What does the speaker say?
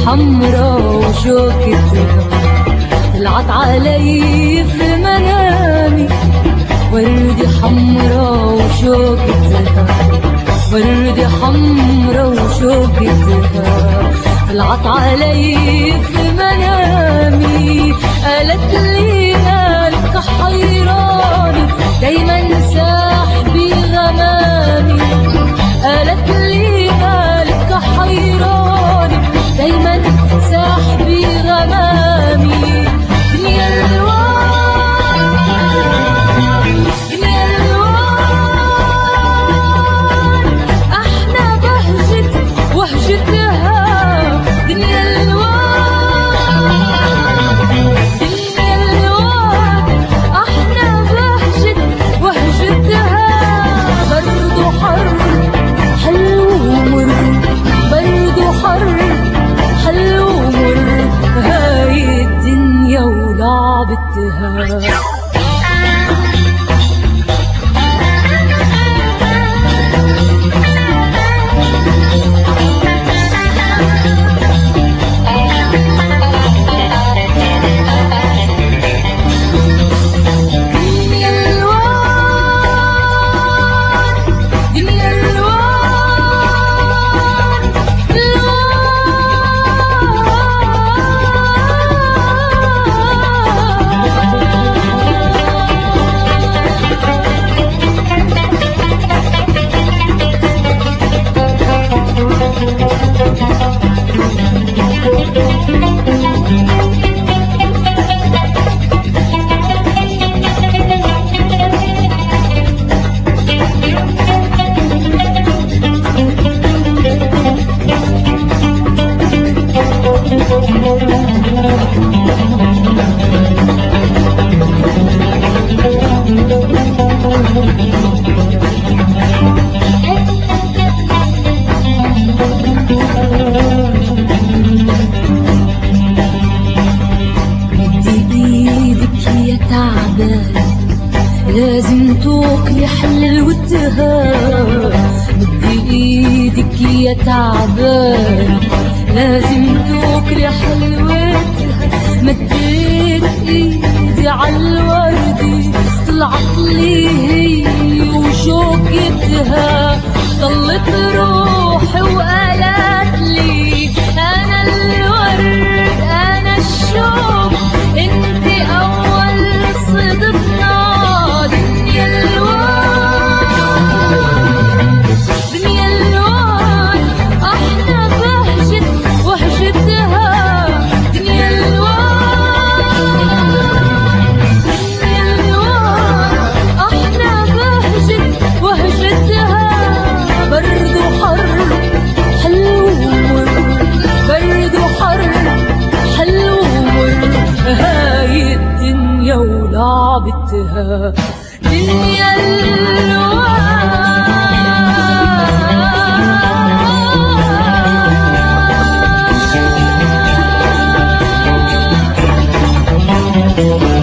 حمرا وشوكتها طلعت علي في منامي، وردة حمرا وشوكتها، وردة حمرا وشوكتها طلعت علي في منامي. قالت لي مالك حيراني دايما ساحبي غمامي، قالت لي مالك حيراني دايما ساحبي غمامي. دنيا الوان دنيا الوان احنا بهجت وهجتها، دنيا الوان دنيا الوان احنا بهجت وهجتها. برد وحر حلو ومر، برد وحر حلو ومر، هاي الدنيا ولعبتها. لازم توكلي حلوتها، مدي ايدك يا تعبان، لازم توكلي حلوتها. مديت ايدي عالوردي طلعت لي هي وشوكتها، ضلت روحي وقالت لي انا الورد انا الشوق انت اول صدفنا. دنيا الوان دنيا الوان احنا بهجت وهجتها، دنيا الوان دنيا الوان احنا بهجت وهجتها. برد وحر حلو ومر، برد وحر حلو ومر، هاي الدنيا ولعبتها. دنيا الوان